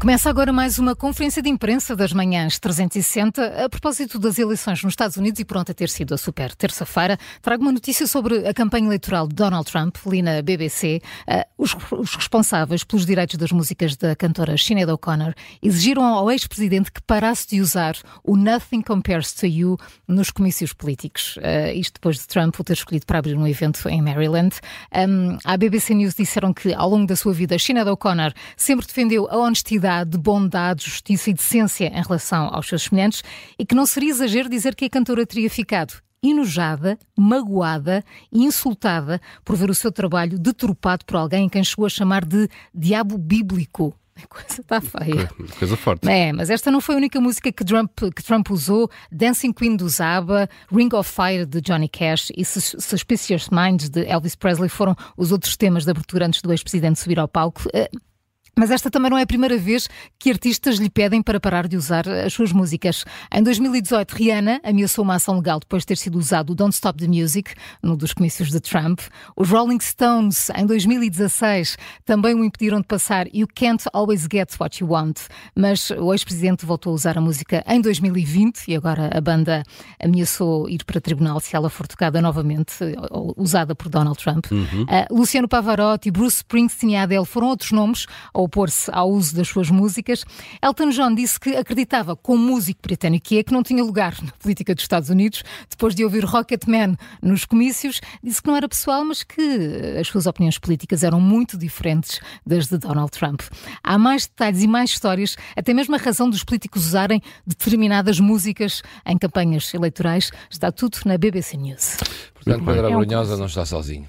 Começa agora mais uma conferência de imprensa das manhãs 360 a propósito das eleições nos Estados Unidos e pronto a ter sido a super terça-feira. Trago uma notícia sobre a campanha eleitoral de Donald Trump, li na BBC. Os responsáveis pelos direitos das músicas da cantora Sinéad O'Connor exigiram ao ex-presidente que parasse de usar o Nothing Compares to You nos comícios políticos. Isto depois de Trump o ter escolhido para abrir um evento em Maryland. À BBC News disseram que ao longo da sua vida Sinéad O'Connor sempre defendeu a honestidade, bondade, justiça e decência em relação aos seus semelhantes e que não seria exagero dizer que a cantora teria ficado enojada, magoada e insultada por ver o seu trabalho deturpado por alguém quem chegou a chamar de diabo bíblico. A coisa está feia. Coisa forte. Mas esta não foi a única música que Trump usou. Dancing Queen do ABBA, Ring of Fire de Johnny Cash e Suspicious Minds de Elvis Presley foram os outros temas de abertura antes do ex-presidente subir ao palco. Mas esta também não é a primeira vez que artistas lhe pedem para parar de usar as suas músicas. Em 2018, Rihanna ameaçou uma ação legal depois de ter sido usado o Don't Stop the Music, num dos comícios de Trump. Os Rolling Stones, em 2016, também o impediram de passar You Can't Always Get What You Want. Mas o ex-presidente voltou a usar a música em 2020 e agora a banda ameaçou ir para tribunal se ela for tocada novamente, usada por Donald Trump. Luciano Pavarotti, Bruce Springsteen e Adele foram outros nomes a opor-se ao uso das suas músicas. Elton John disse que acreditava, como músico britânico que não tinha lugar na política dos Estados Unidos. Depois de ouvir Rocketman nos comícios, disse que não era pessoal, mas que as suas opiniões políticas eram muito diferentes das de Donald Trump. Há mais detalhes e mais histórias, até mesmo a razão dos políticos usarem determinadas músicas em campanhas eleitorais. Está tudo na BBC News. Portanto, Pedro Abrunhosa não está sozinho.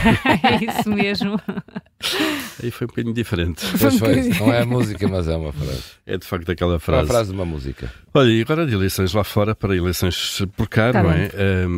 É isso mesmo. Aí foi um bocadinho diferente. Não é a música, mas é uma frase. É de facto aquela frase. É uma frase de uma música. Olha, e agora de eleições lá fora para eleições por cá, não é?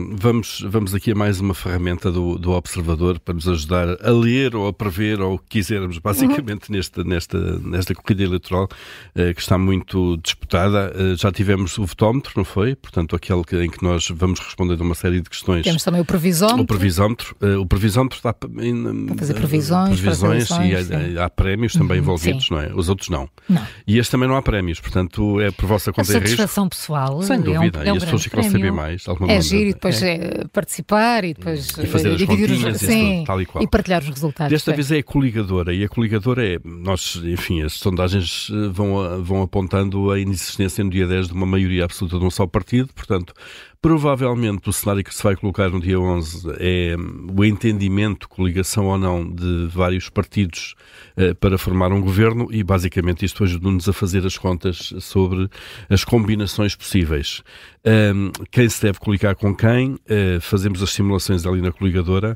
Vamos aqui a mais uma ferramenta do Observador para nos ajudar a ler ou a prever ou o que quisermos, basicamente nesta corrida eleitoral que está muito disputada. Já tivemos o votómetro, não foi? Portanto, aquele em que nós vamos responder a uma série de questões. Temos também o previsómetro. O previsómetro está para fazer previsões e há prémios também envolvidos, sim. Não é? Os outros não. Não. E este também não há prémios, portanto é por vossa conta e risco. Satisfação pessoal. Sem dúvida. E as pessoas ficam a saber mais. Giro e depois participar e depois e fazer as continhas tal e qual. E partilhar os resultados. Desta vez é a coligadora. E a coligadora as sondagens vão apontando a inexistência no dia 10 de uma maioria absoluta de um só partido, portanto provavelmente o cenário que se vai colocar no dia 11 é o entendimento, coligação ou não, de vários partidos para formar um governo e basicamente isto ajuda-nos a fazer as contas sobre as combinações possíveis. Quem se deve coligar com quem, fazemos as simulações ali na coligadora.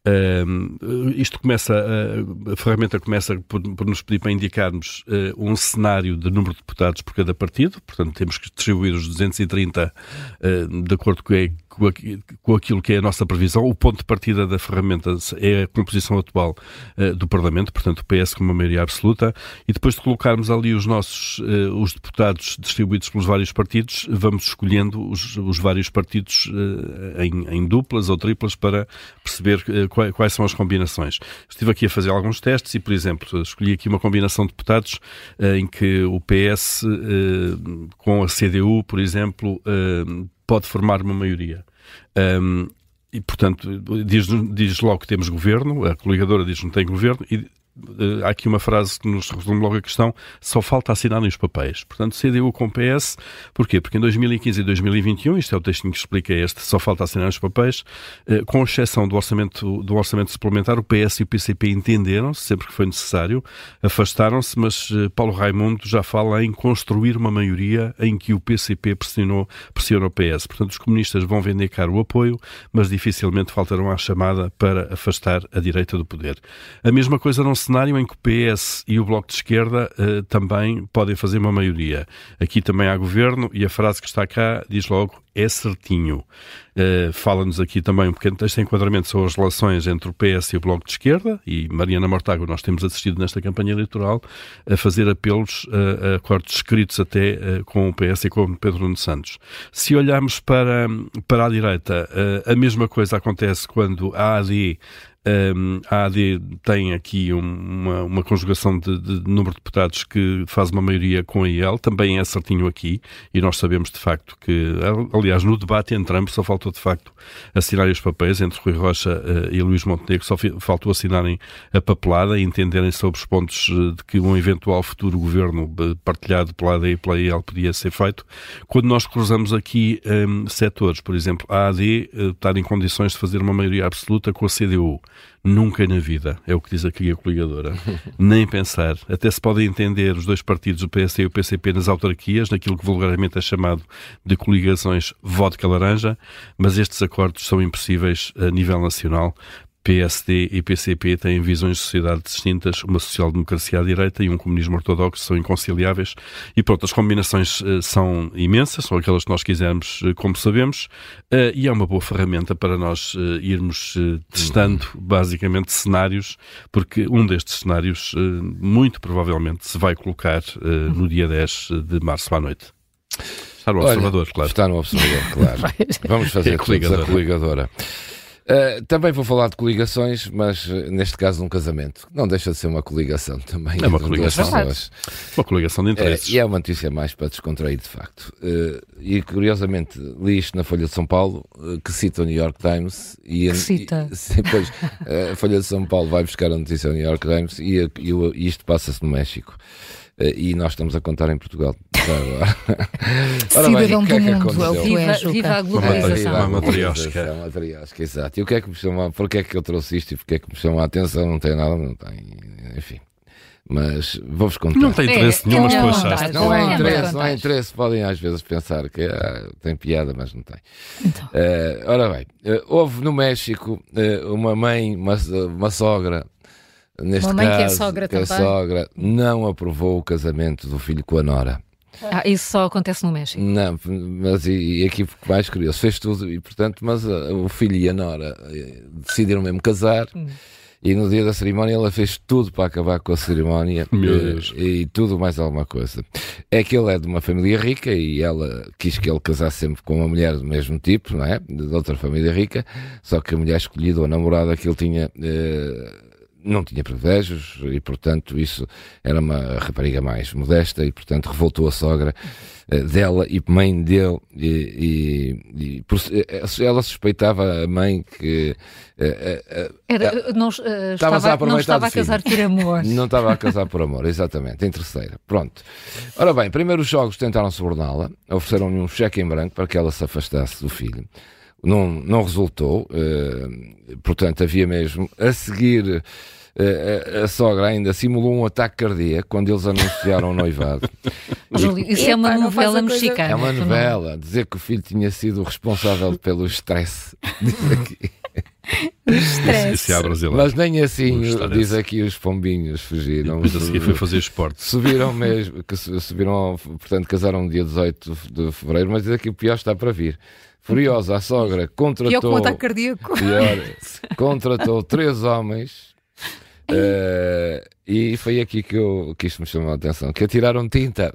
A ferramenta começa por nos pedir para indicarmos um cenário de número de deputados por cada partido, portanto temos que distribuir os 230 de acordo com aquilo que é a nossa previsão. O ponto de partida da ferramenta é a composição atual do Parlamento, portanto o PS com uma maioria absoluta, e depois de colocarmos ali os deputados distribuídos pelos vários partidos, vamos escolhendo os vários partidos em duplas ou triplas para perceber quais são as combinações. Estive aqui a fazer alguns testes e, por exemplo, escolhi aqui uma combinação de deputados em que o PS com a CDU, por exemplo, pode formar uma maioria. E, portanto, diz logo que temos governo, a coligadora diz que não tem governo e há aqui uma frase que nos resume logo a questão: só falta assinarem os papéis. Portanto, CDU com PS, porquê? Porque em 2015 e 2021, isto é o textinho que explica só falta assinar os papéis, com exceção do orçamento suplementar, o PS e o PCP entenderam-se, sempre que foi necessário, afastaram-se, mas Paulo Raimundo já fala em construir uma maioria em que o PCP pressiona o PS. Portanto, os comunistas vão vender caro o apoio, mas dificilmente faltarão à chamada para afastar a direita do poder. A mesma coisa num cenário em que o PS e o Bloco de Esquerda também podem fazer uma maioria. Aqui também há governo e a frase que está cá diz logo: é certinho. Fala-nos aqui também um pequeno texto de enquadramento sobre as relações entre o PS e o Bloco de Esquerda, e Mariana Mortágua, nós temos assistido nesta campanha eleitoral a fazer apelos a acordos escritos até com o PS e com o Pedro Nuno Santos. Se olharmos para a direita, a mesma coisa acontece quando a AD A AD tem aqui uma conjugação de número de deputados que faz uma maioria com a IEL, também é certinho aqui, e nós sabemos de facto que, aliás, no debate entre ambos só faltou de facto assinarem os papéis, entre Rui Rocha e Luís Montenegro, só faltou assinarem a papelada e entenderem sobre os pontos de que um eventual futuro governo partilhado pela AD e pela IEL podia ser feito. Quando nós cruzamos aqui setores, por exemplo, a AD estar em condições de fazer uma maioria absoluta com a CDU, nunca na vida, é o que diz aqui a coligadora, nem pensar. Até se podem entender os dois partidos, o PSD e o PCP, nas autarquias, naquilo que vulgarmente é chamado de coligações vodka laranja, mas estes acordos são impossíveis a nível nacional. PSD e PCP têm visões de sociedade distintas, uma social-democracia à direita e um comunismo ortodoxo, são inconciliáveis, e pronto, as combinações são imensas, são aquelas que nós quisermos, como sabemos, e é uma boa ferramenta para nós irmos testando basicamente cenários, porque um destes cenários muito provavelmente se vai colocar no dia 10 de março à noite. Está no observador, claro. Está no observador, claro. Vamos fazer a coligadora. Também vou falar de coligações, mas neste caso um casamento. Não deixa de ser uma coligação também. É uma coligação. Uma coligação de interesses. E é uma notícia mais para descontrair, de facto. E curiosamente li isto na Folha de São Paulo, que cita o New York Times. Depois a Folha de São Paulo vai buscar a notícia ao New York Times e isto passa-se no México. E nós estamos a contar em Portugal. Cidadão do mundo, é o que é, viva a globalização. Uma matriosca. Uma matriosca, exato. E o que é que me chama, porque é que eu trouxe isto e porque é que me chama a atenção? Não tem nada, não tem, enfim. Mas vou-vos contar. Não tem interesse nenhum, mas tu achaste. Não é interesse. Podem às vezes pensar que tem piada, mas não tem. Então. Ora bem, houve no México uma mãe, uma sogra. Neste uma mãe caso, que é sogra também. também. A sogra não aprovou o casamento do filho com a nora. Isso só acontece no México. Não, mas e aqui mais curioso, fez tudo e portanto, mas o filho e a nora decidiram mesmo casar e no dia da cerimónia ela fez tudo para acabar com a cerimónia e tudo mais alguma coisa. É que ele é de uma família rica e ela quis que ele casasse sempre com uma mulher do mesmo tipo, não é? De outra família rica, só que a mulher escolhida, ou a namorada que ele tinha... não tinha privilégios e, portanto, isso era uma rapariga mais modesta e, portanto, revoltou a sogra dela e mãe dele ela suspeitava a mãe que não estava a casar por amor. Não estava a casar por amor, exatamente, em terceira. Pronto. Ora bem, primeiro os jogos tentaram suborná-la, ofereceram-lhe um cheque em branco para que ela se afastasse do filho. Não resultou, portanto havia mesmo, a seguir a sogra ainda simulou um ataque cardíaco quando eles anunciaram o noivado. Júlio, isso é uma novela mexicana. É uma novela, dizer que o filho tinha sido o responsável pelo estresse. Diz aqui. Mas nem assim, diz aqui, os pombinhos fugiram. Depois a seguir foi fazer esporte. Subiram, portanto casaram no dia 18 de fevereiro, mas diz aqui o pior está para vir. Furiosa, a sogra contratou... Pior que um ataque cardíaco. Contratou 3 homens e foi aqui que isto me chamou a atenção, que atiraram tinta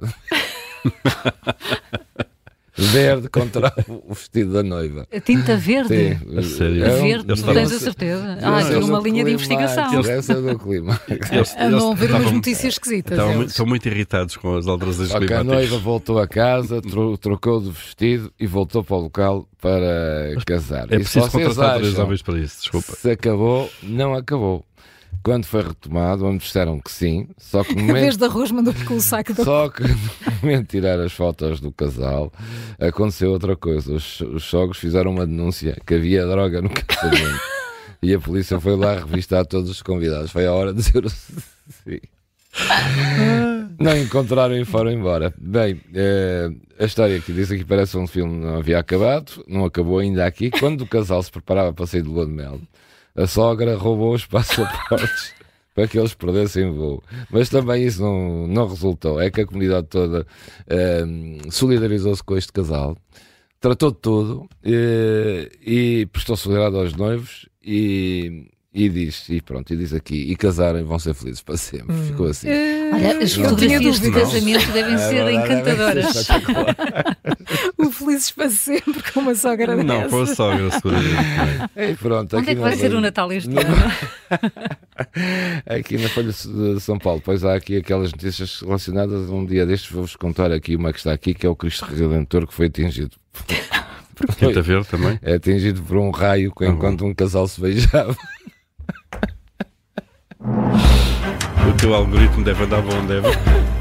verde contra o vestido da noiva. A tinta verde? Sim. A sério? Verde, tens a certeza? Tem uma linha de investigação. Essa é do clima. Andam a ver umas notícias esquisitas. Estão muito irritados com as alterações climáticas. A noiva voltou a casa, trocou de vestido e voltou para o local para casar. É preciso contratar 3 homens para isso, desculpa. Se acabou, não acabou. Quando foi retomado, onde disseram que sim, só que no momento... Em vez de arroz, mandou com o saco de... Só que no momento de tirar as fotos do casal, aconteceu outra coisa. Os sogros fizeram uma denúncia que havia droga no casamento. E a polícia foi lá revistar todos os convidados. Foi a hora de dizer sim. Não encontraram e foram embora. Bem, a história que diz aqui parece um filme que não havia acabado, não acabou ainda aqui. Quando o casal se preparava para sair de lua de mel, a sogra roubou os passaportes para que eles perdessem voo. Mas também isso não resultou. É que a comunidade toda solidarizou-se com este casal, tratou de tudo e prestou solidariedade aos noivos e E diz aqui, e casarem vão ser felizes para sempre. Ficou assim. Olha, as fotografias de casamento devem ser encantadoras. O felizes para sempre com uma sogra dessa. Não, com a sogra, seguramente. E pronto, Onde é que vai ser o Natal este ano? Aqui na Folha de São Paulo. Pois há aqui aquelas notícias relacionadas. Um dia destes vou-vos contar aqui uma que está aqui, que é o Cristo Redentor, que foi atingido. Quinta Verde também. É atingido por um raio enquanto um casal se beijava. O teu algoritmo deve andar bom, deve.